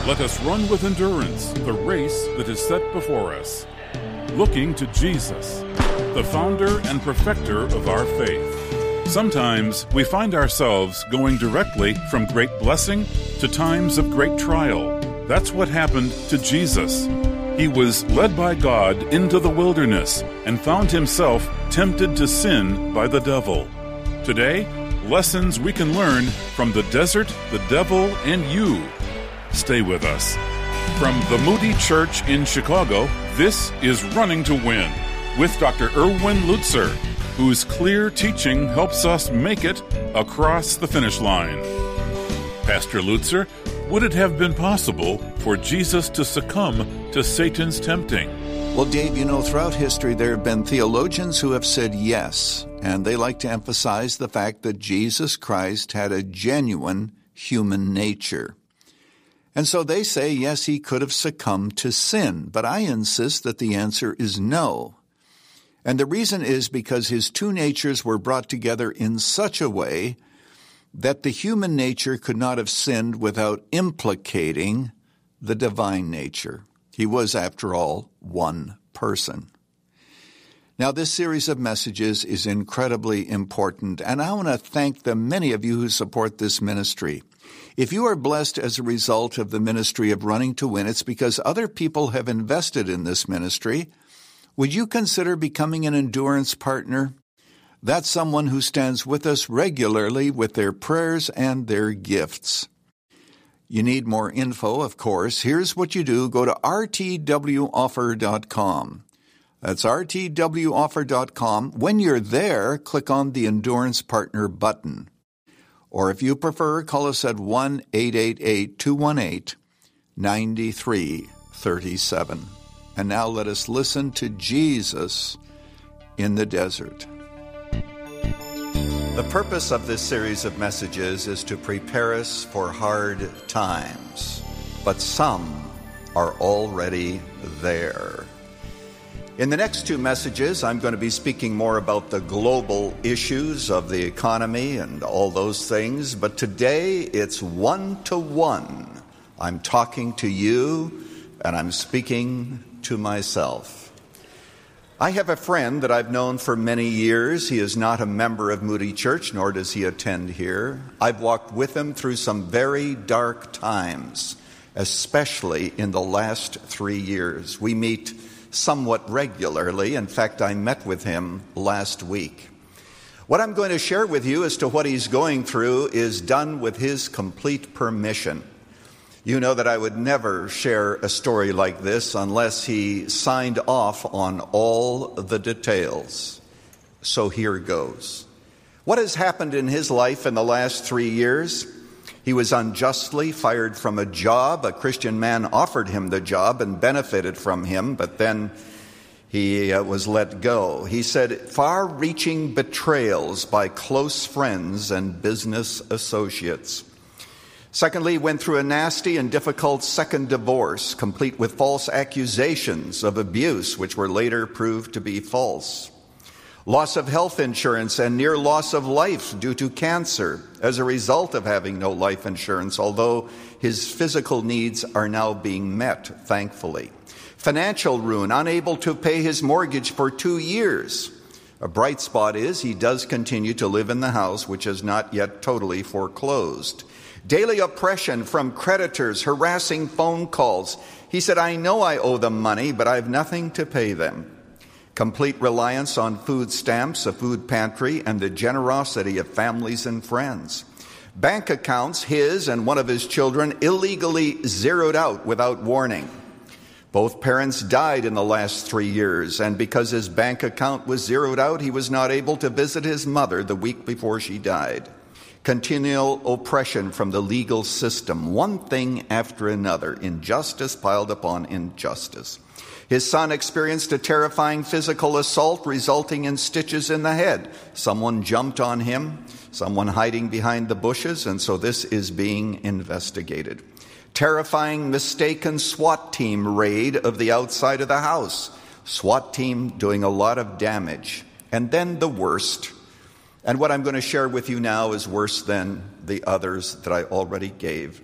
Let us run with endurance the race that is set before us, looking to Jesus, the founder and perfecter of our faith. Sometimes we find ourselves going directly from great blessing to times of great trial. That's what happened to Jesus. He was led by God into the wilderness and found himself tempted to sin by the devil. Today, lessons we can learn from the desert, the devil, and you. Stay with us. From the Moody Church in Chicago, this is Running to Win with Dr. Erwin Lutzer, whose clear teaching helps us make it across the finish line. Pastor Lutzer, would it have been possible for Jesus to succumb to Satan's tempting? Well, Dave, throughout history there have been theologians who have said yes, and they like to emphasize the fact that Jesus Christ had a genuine human nature. And so they say, yes, he could have succumbed to sin, but I insist that the answer is no. And the reason is because his two natures were brought together in such a way that the human nature could not have sinned without implicating the divine nature. He was, after all, one person. Now, this series of messages is incredibly important, and I want to thank the many of you who support this ministry. If you are blessed as a result of the ministry of Running to Win, it's because other people have invested in this ministry. Would you consider becoming an endurance partner? That's someone who stands with us regularly with their prayers and their gifts. You need more info, of course. Here's what you do. Go to rtwoffer.com. That's rtwoffer.com. When you're there, click on the Endurance Partner button. Or if you prefer, call us at 1-888-218-9337. And now let us listen to Jesus in the desert. The purpose of this series of messages is to prepare us for hard times, but some are already there. In the next two messages, I'm going to be speaking more about the global issues of the economy and all those things, but today it's one-to-one. I'm talking to you, and I'm speaking to myself. I have a friend that I've known for many years. He is not a member of Moody Church, nor does he attend here. I've walked with him through some very dark times, especially in the last 3 years. We meet somewhat regularly. In fact, I met with him last week. What I'm going to share with you as to what he's going through is done with his complete permission. You know that I would never share a story like this unless he signed off on all the details. So here goes. What has happened in his life in the last 3 years? He was unjustly fired from a job. A Christian man offered him the job and benefited from him, but then he was let go. He said far-reaching betrayals by close friends and business associates. Secondly, he went through a nasty and difficult second divorce, complete with false accusations of abuse, which were later proved to be false. Loss of health insurance and near loss of life due to cancer as a result of having no life insurance, although his physical needs are now being met, thankfully. Financial ruin, unable to pay his mortgage for 2 years. A bright spot is he does continue to live in the house, which is not yet totally foreclosed. Daily oppression from creditors, harassing phone calls. He said, I know I owe them money, but I have nothing to pay them. Complete reliance on food stamps, a food pantry, and the generosity of families and friends. Bank accounts, his and one of his children, illegally zeroed out without warning. Both parents died in the last 3 years, and because his bank account was zeroed out, he was not able to visit his mother the week before she died. Continual oppression from the legal system, one thing after another, injustice piled upon injustice. His son experienced a terrifying physical assault resulting in stitches in the head. Someone jumped on him, someone hiding behind the bushes, and so this is being investigated. Terrifying mistaken SWAT team raid of the outside of the house. SWAT team doing a lot of damage. And then the worst. And what I'm going to share with you now is worse than the others that I already gave.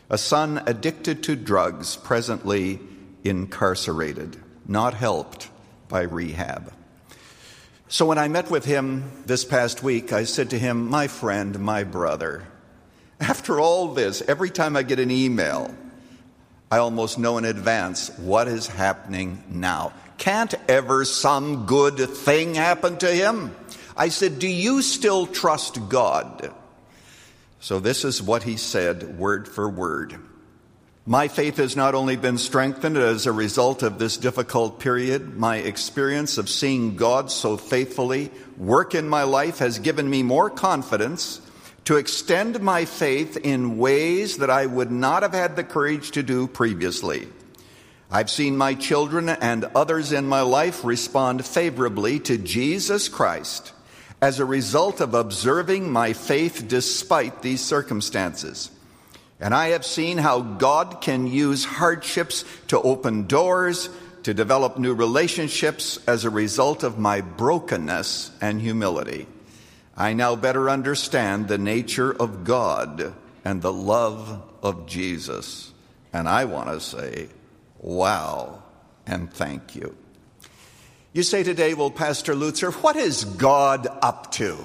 a son addicted to drugs, presently incarcerated, not helped by rehab. So when I met with him this past week, I said to him, my friend, my brother, after all this, every time I get an email, I almost know in advance what is happening now. Can't ever some good thing happen to him? I said, do you still trust God? So this is what he said, word for word. My faith has not only been strengthened as a result of this difficult period, my experience of seeing God so faithfully work in my life has given me more confidence to extend my faith in ways that I would not have had the courage to do previously. I've seen my children and others in my life respond favorably to Jesus Christ as a result of observing my faith despite these circumstances. And I have seen how God can use hardships to open doors, to develop new relationships as a result of my brokenness and humility. I now better understand the nature of God and the love of Jesus. And I want to say, wow, and thank you. You say today, well, Pastor Lutzer, what is God up to?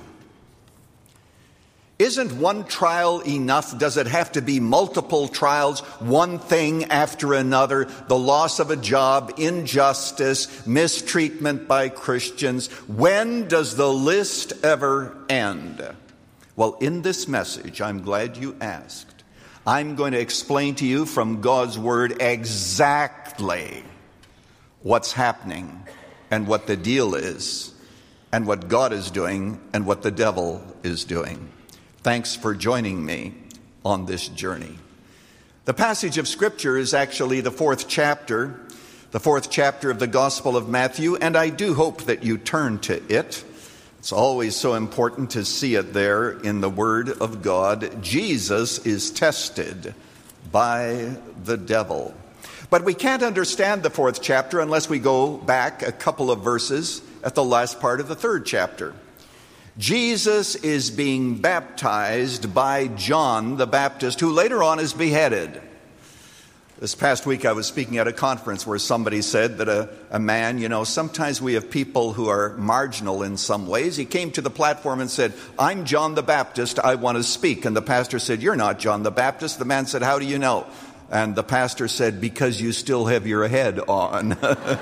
Isn't one trial enough? Does it have to be multiple trials, one thing after another, the loss of a job, injustice, mistreatment by Christians? When does the list ever end? Well, in this message, I'm glad you asked. I'm going to explain to you from God's Word exactly what's happening and what the deal is and what God is doing and what the devil is doing. Thanks for joining me on this journey. The passage of Scripture is actually the fourth chapter of the Gospel of Matthew, and I do hope that you turn to it. It's always so important to see it there in the Word of God. Jesus is tested by the devil. But we can't understand the fourth chapter unless we go back a couple of verses at the last part of the third chapter. Jesus is being baptized by John the Baptist, who later on is beheaded. This past week I was speaking at a conference where somebody said that a man, sometimes we have people who are marginal in some ways. He came to the platform and said, I'm John the Baptist, I want to speak. And the pastor said, you're not John the Baptist. The man said, how do you know? And the pastor said, because you still have your head on.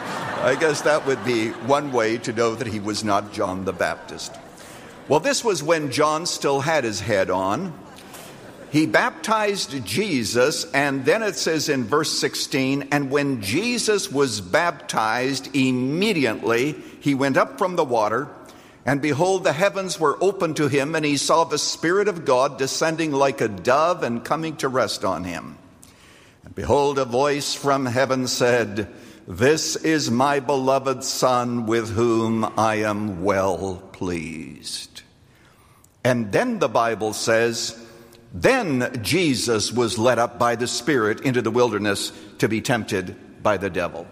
I guess that would be one way to know that he was not John the Baptist. Well, this was when John still had his head on. He baptized Jesus, and then it says in verse 16, and when Jesus was baptized, immediately he went up from the water, and behold, the heavens were opened to him, and he saw the Spirit of God descending like a dove and coming to rest on him. And behold, a voice from heaven said, this is my beloved Son, with whom I am well pleased. And then the Bible says, then Jesus was led up by the Spirit into the wilderness to be tempted by the devil.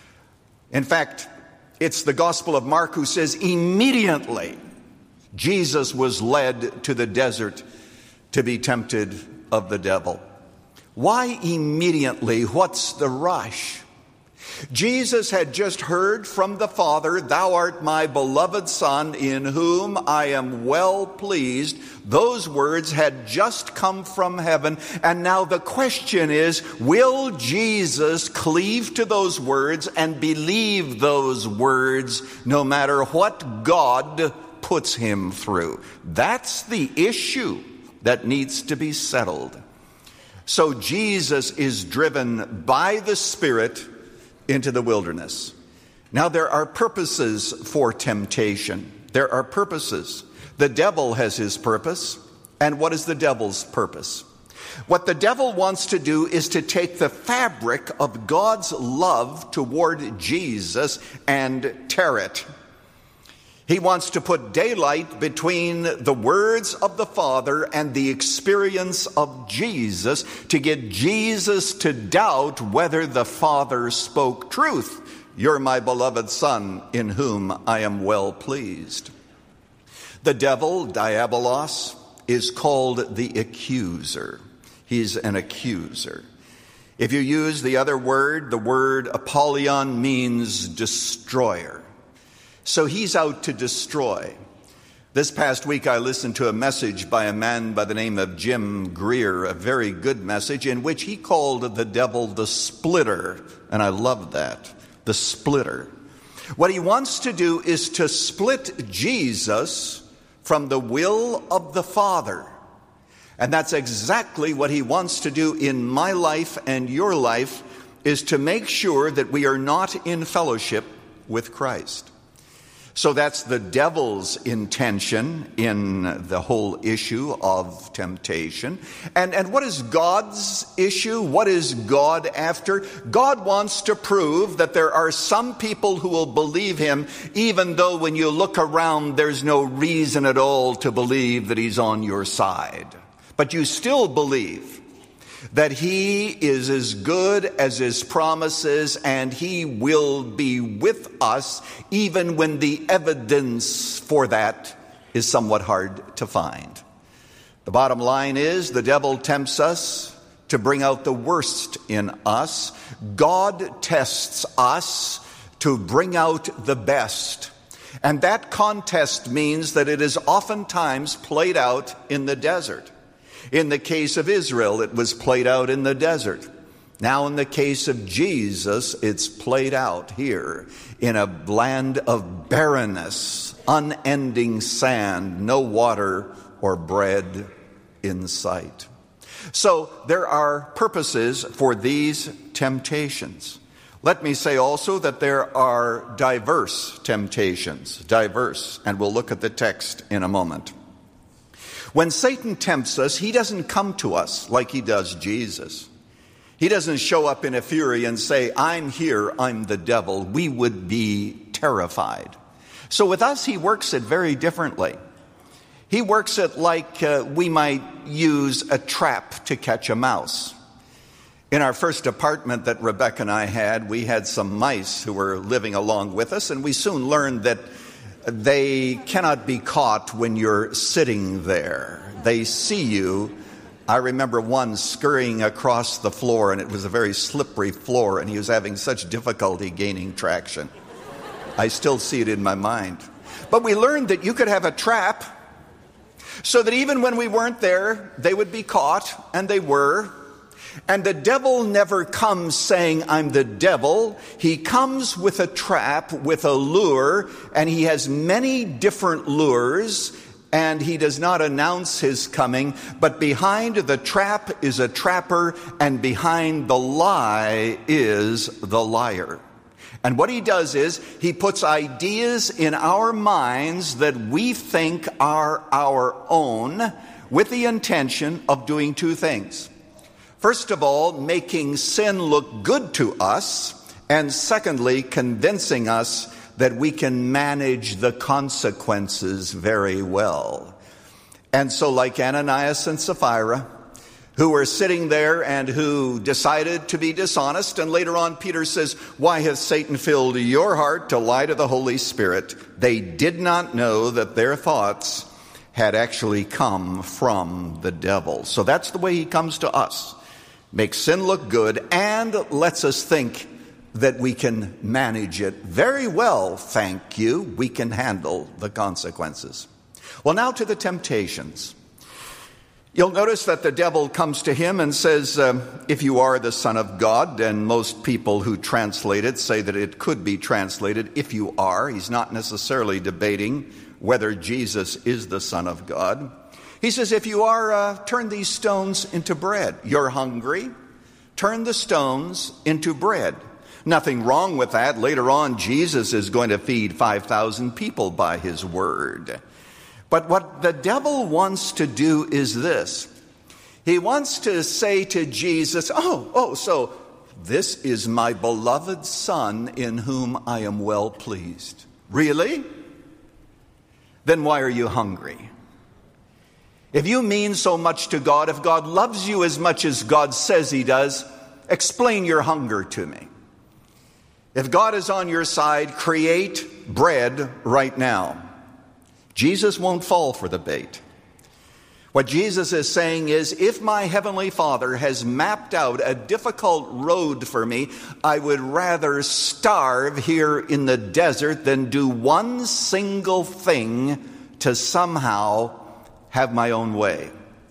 In fact, it's the Gospel of Mark who says immediately Jesus was led to the desert to be tempted of the devil. Why immediately? What's the rush? Jesus had just heard from the Father, thou art my beloved Son, in whom I am well pleased. Those words had just come from heaven. And now the question is, will Jesus cleave to those words and believe those words no matter what God puts him through? That's the issue that needs to be settled. So Jesus is driven by the Spirit into the wilderness. Now there are purposes for temptation. There are purposes. The devil has his purpose. And what is the devil's purpose? What the devil wants to do is to take the fabric of God's love toward Jesus and tear it. He wants to put daylight between the words of the Father and the experience of Jesus to get Jesus to doubt whether the Father spoke truth. You're my beloved Son, in whom I am well pleased. The devil, Diabolos, is called the accuser. He's an accuser. If you use the other word, the word Apollyon means destroyer. So he's out to destroy. This past week I listened to a message by a man by the name of Jim Greer, a very good message in which he called the devil the splitter. And I love that, the splitter. What he wants to do is to split Jesus from the will of the Father. And that's exactly what he wants to do in my life and your life, is to make sure that we are not in fellowship with Christ. So that's the devil's intention in the whole issue of temptation. And what is God's issue? What is God after? God wants to prove that there are some people who will believe him, even though when you look around, there's no reason at all to believe that he's on your side. But you still believe that he is as good as his promises, and he will be with us even when the evidence for that is somewhat hard to find. The bottom line is the devil tempts us to bring out the worst in us. God tests us to bring out the best. And that contest means that it is oftentimes played out in the desert. In the case of Israel, it was played out in the desert. Now in the case of Jesus, it's played out here in a land of barrenness, unending sand, no water or bread in sight. So there are purposes for these temptations. Let me say also that there are diverse temptations, and we'll look at the text in a moment. When Satan tempts us, he doesn't come to us like he does Jesus. He doesn't show up in a fury and say, I'm here, I'm the devil. We would be terrified. So with us, he works it very differently. He works it like we might use a trap to catch a mouse. In our first apartment that Rebecca and I had, we had some mice who were living along with us, and we soon learned that they cannot be caught when you're sitting there. They see you. I remember one scurrying across the floor, and it was a very slippery floor, and he was having such difficulty gaining traction. I still see it in my mind. But we learned that you could have a trap so that even when we weren't there, they would be caught, and they were. And the devil never comes saying, I'm the devil. He comes with a trap, with a lure, and he has many different lures, and he does not announce his coming. But behind the trap is a trapper, and behind the lie is the liar. And what he does is he puts ideas in our minds that we think are our own, with the intention of doing two things. First of all, making sin look good to us, and secondly, convincing us that we can manage the consequences very well. And so like Ananias and Sapphira, who were sitting there and who decided to be dishonest, and later on Peter says, why has Satan filled your heart to lie to the Holy Spirit? They did not know that their thoughts had actually come from the devil. So that's the way he comes to us. Makes sin look good and lets us think that we can manage it very well, thank you. We can handle the consequences. Well, now to the temptations. You'll notice that the devil comes to him and says, if you are the Son of God, and most people who translate it say that it could be translated, if you are. He's not necessarily debating whether Jesus is the Son of God. He says, if you are, turn these stones into bread. You're hungry, turn the stones into bread. Nothing wrong with that. Later on, Jesus is going to feed 5,000 people by his word. But what the devil wants to do is this. He wants to say to Jesus, so this is my beloved Son in whom I am well pleased. Really? Then why are you hungry? If you mean so much to God, if God loves you as much as God says he does, explain your hunger to me. If God is on your side, create bread right now. Jesus won't fall for the bait. What Jesus is saying is, if my Heavenly Father has mapped out a difficult road for me, I would rather starve here in the desert than do one single thing to somehow have my own way.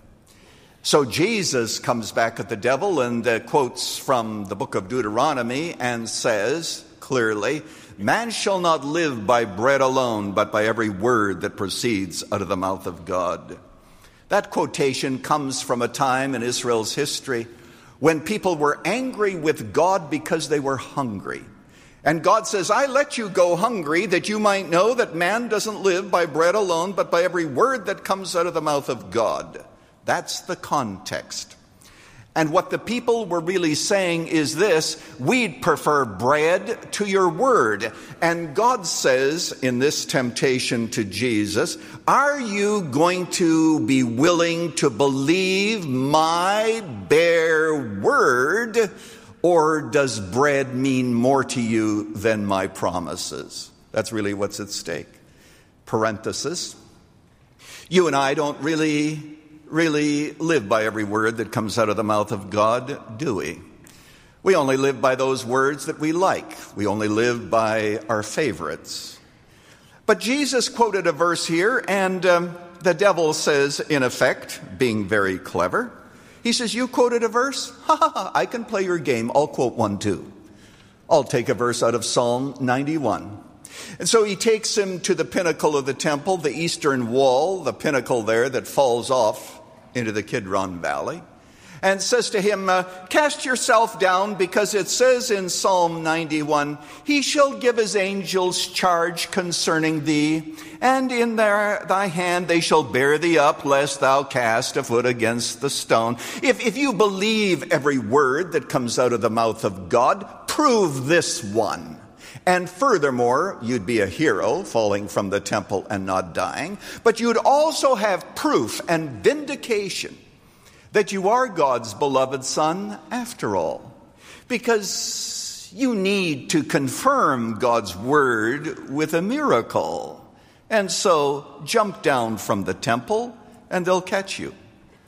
So Jesus comes back at the devil and quotes from the book of Deuteronomy and says clearly, man shall not live by bread alone, but by every word that proceeds out of the mouth of God. That quotation comes from a time in Israel's history when people were angry with God because they were hungry. And God says, I let you go hungry that you might know that man doesn't live by bread alone, but by every word that comes out of the mouth of God. That's the context. And what the people were really saying is this: we'd prefer bread to your word. And God says in this temptation to Jesus, are you going to be willing to believe my bare word, or does bread mean more to you than my promises? That's really what's at stake. Parenthesis. You and I don't really live by every word that comes out of the mouth of God, do we? We only live by those words that we like. We only live by our favorites. But Jesus quoted a verse here, and the devil says, in effect, being very clever, he says, you quoted a verse? Ha ha ha, I can play your game. I'll quote one too. I'll take a verse out of Psalm 91. And so he takes him to the pinnacle of the temple, the eastern wall, the pinnacle there that falls off into the Kidron Valley, and says to him, cast yourself down, because it says in Psalm 91, he shall give his angels charge concerning thee, and in thy hand they shall bear thee up, lest thou cast a foot against the stone. If you believe every word that comes out of the mouth of God, prove this one. And furthermore, you'd be a hero falling from the temple and not dying, but you'd also have proof and vindication that you are God's beloved son after all, because you need to confirm God's word with a miracle. And so jump down from the temple and they'll catch you.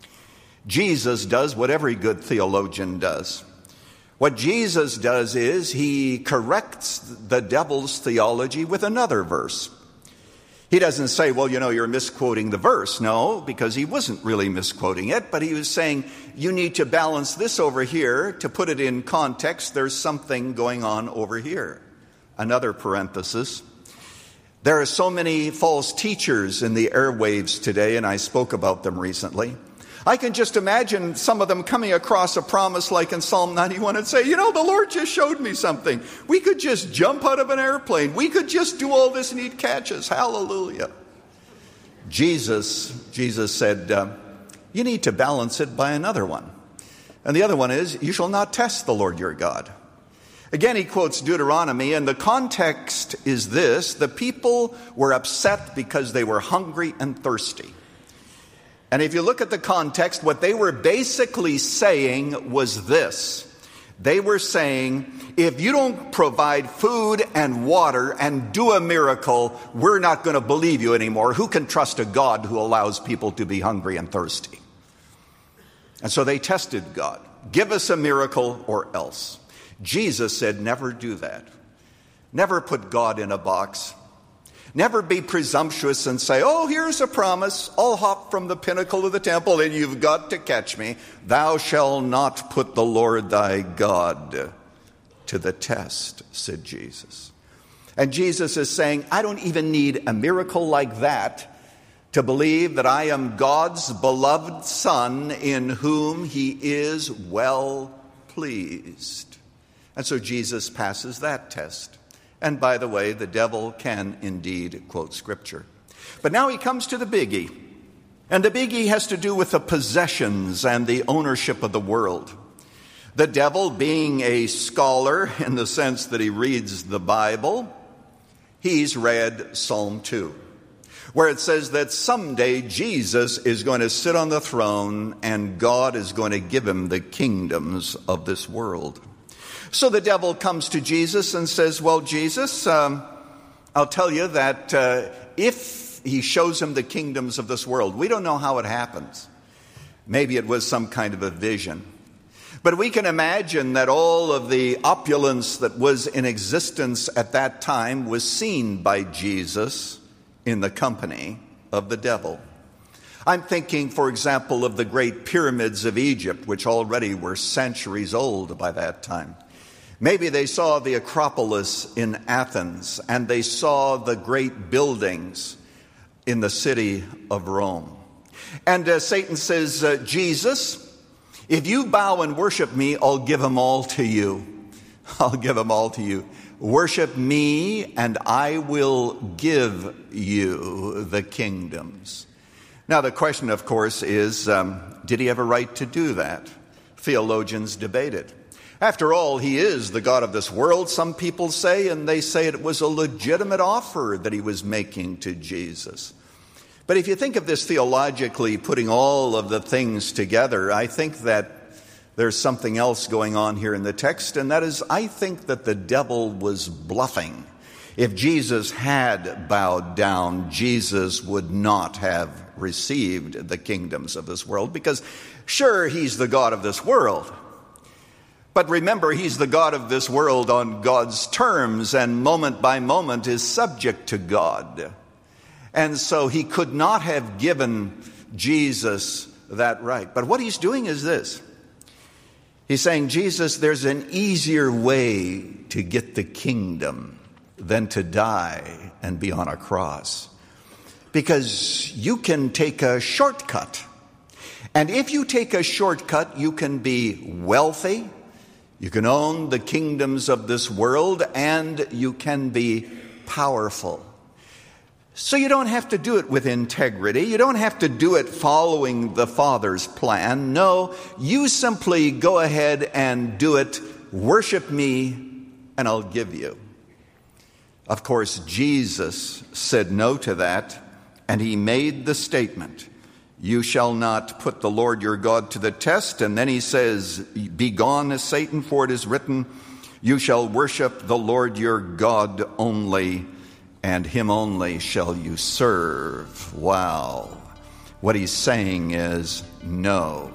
Jesus does what every good theologian does. What Jesus does is he corrects the devil's theology with another verse. He doesn't say, well, you're misquoting the verse. No, because he wasn't really misquoting it, but he was saying, you need to balance this over here. To put it in context, there's something going on over here. Another parenthesis. There are so many false teachers in the airwaves today, and I spoke about them recently. I can just imagine some of them coming across a promise like in Psalm 91 and say, the Lord just showed me something. We could just jump out of an airplane. We could just do all this and he'd catch us. Hallelujah. Jesus said, you need to balance it by another one. And the other one is, you shall not test the Lord your God. Again, he quotes Deuteronomy, and the context is this: the people were upset because they were hungry and thirsty. And if you look at the context, what they were basically saying was this. They were saying, if you don't provide food and water and do a miracle, we're not going to believe you anymore. Who can trust a God who allows people to be hungry and thirsty? And so they tested God. Give us a miracle or else. Jesus said, never do that. Never put God in a box. Never be presumptuous and say, oh, here's a promise. I'll hop from the pinnacle of the temple and you've got to catch me. Thou shalt not put the Lord thy God to the test, said Jesus. And Jesus is saying, I don't even need a miracle like that to believe that I am God's beloved Son in whom he is well pleased. And so Jesus passes that test. And by the way, the devil can indeed quote Scripture. But now he comes to the biggie. And the biggie has to do with the possessions and the ownership of the world. The devil, being a scholar in the sense that he reads the Bible, he's read Psalm 2, where it says that someday Jesus is going to sit on the throne and God is going to give him the kingdoms of this world. So the devil comes to Jesus and says, well, Jesus, I'll tell you that if he shows him the kingdoms of this world. We don't know how it happens. Maybe it was some kind of a vision. But we can imagine that all of the opulence that was in existence at that time was seen by Jesus in the company of the devil. I'm thinking, for example, of the great pyramids of Egypt, which already were centuries old by that time. Maybe they saw the Acropolis in Athens, and they saw the great buildings in the city of Rome. And Satan says, Jesus, if you bow and worship me, I'll give them all to you. I'll give them all to you. Worship me, and I will give you the kingdoms. Now, the question, of course, is, did he have a right to do that? Theologians debate it. After all, he is the God of this world, some people say, and they say it was a legitimate offer that he was making to Jesus. But if you think of this theologically, putting all of the things together, I think that there's something else going on here in the text, and that is, I think that the devil was bluffing. If Jesus had bowed down, Jesus would not have received the kingdoms of this world, because sure, he's the God of this world. But remember, he's the God of this world on God's terms, and moment by moment is subject to God. And so he could not have given Jesus that right. But what he's doing is this. He's saying, Jesus, there's an easier way to get the kingdom than to die and be on a cross. Because you can take a shortcut. And if you take a shortcut, you can be wealthy, you can own the kingdoms of this world, and you can be powerful. So you don't have to do it with integrity. You don't have to do it following the Father's plan. No, you simply go ahead and do it. Worship me, and I'll give you. Of course, Jesus said no to that, and he made the statement, you shall not put the Lord your God to the test. And then he says, begone, Satan, for it is written, you shall worship the Lord your God only, and him only shall you serve. Wow. What he's saying is no.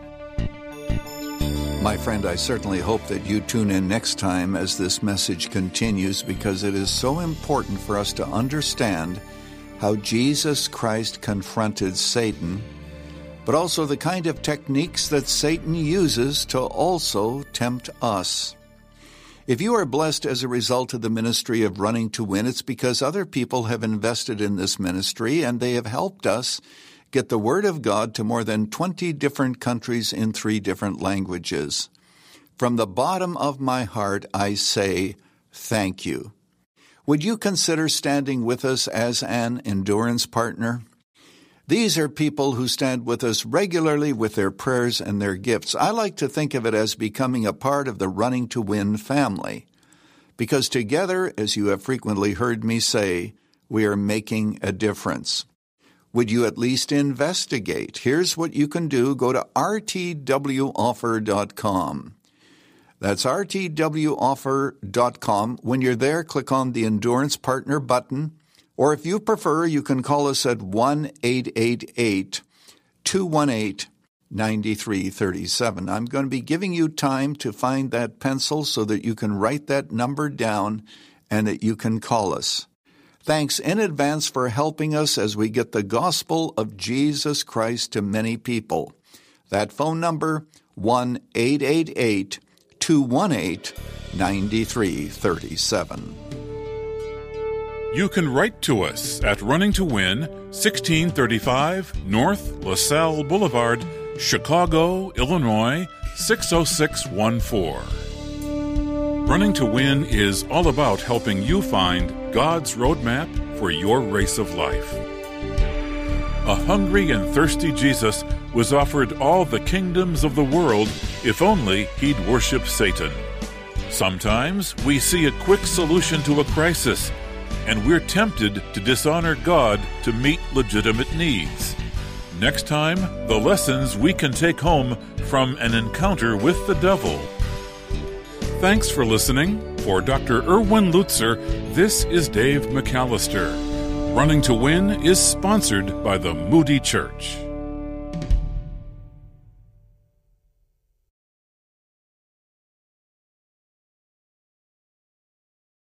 My friend, I certainly hope that you tune in next time as this message continues, because it is so important for us to understand how Jesus Christ confronted Satan, but also the kind of techniques that Satan uses to also tempt us. If you are blessed as a result of the ministry of Running to Win, it's because other people have invested in this ministry, and they have helped us get the Word of God to more than 20 different countries in 3 different languages. From the bottom of my heart, I say thank you. Would you consider standing with us as an endurance partner? These are people who stand with us regularly with their prayers and their gifts. I like to think of it as becoming a part of the Running to Win family, because together, as you have frequently heard me say, we are making a difference. Would you at least investigate? Here's what you can do. Go to rtwoffer.com. That's rtwoffer.com. When you're there, click on the Endurance Partner button. Or if you prefer, you can call us at 1-888-218-9337. I'm going to be giving you time to find that pencil so that you can write that number down and that you can call us. Thanks in advance for helping us as we get the gospel of Jesus Christ to many people. That phone number, 1-888-218-9337. You can write to us at Running to Win, 1635 North LaSalle Boulevard, Chicago, Illinois, 60614. Running to Win is all about helping you find God's roadmap for your race of life. A hungry and thirsty Jesus was offered all the kingdoms of the world if only he'd worship Satan. Sometimes we see a quick solution to a crisis, and we're tempted to dishonor God to meet legitimate needs. Next time, the lessons we can take home from an encounter with the devil. Thanks for listening. For Dr. Erwin Lutzer, this is Dave McAllister. Running to Win is sponsored by the Moody Church.